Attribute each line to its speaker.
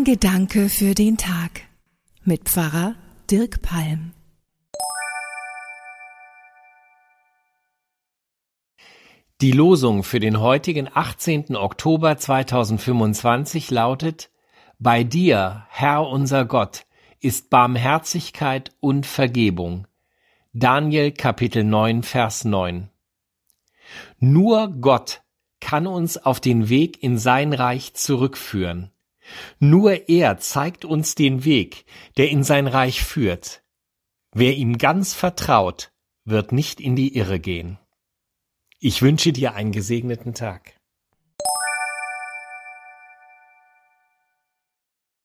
Speaker 1: Ein Gedanke für den Tag mit Pfarrer Dirk Palm.
Speaker 2: Die Losung für den heutigen 18. Oktober 2025 lautet: Bei dir, Herr unser Gott, ist Barmherzigkeit und Vergebung. Daniel Kapitel 9, Vers 9. Nur Gott kann uns auf den Weg in sein Reich zurückführen. Nur er zeigt uns den Weg, der in sein Reich führt. Wer ihm ganz vertraut, wird nicht in die Irre gehen. Ich wünsche dir einen gesegneten Tag.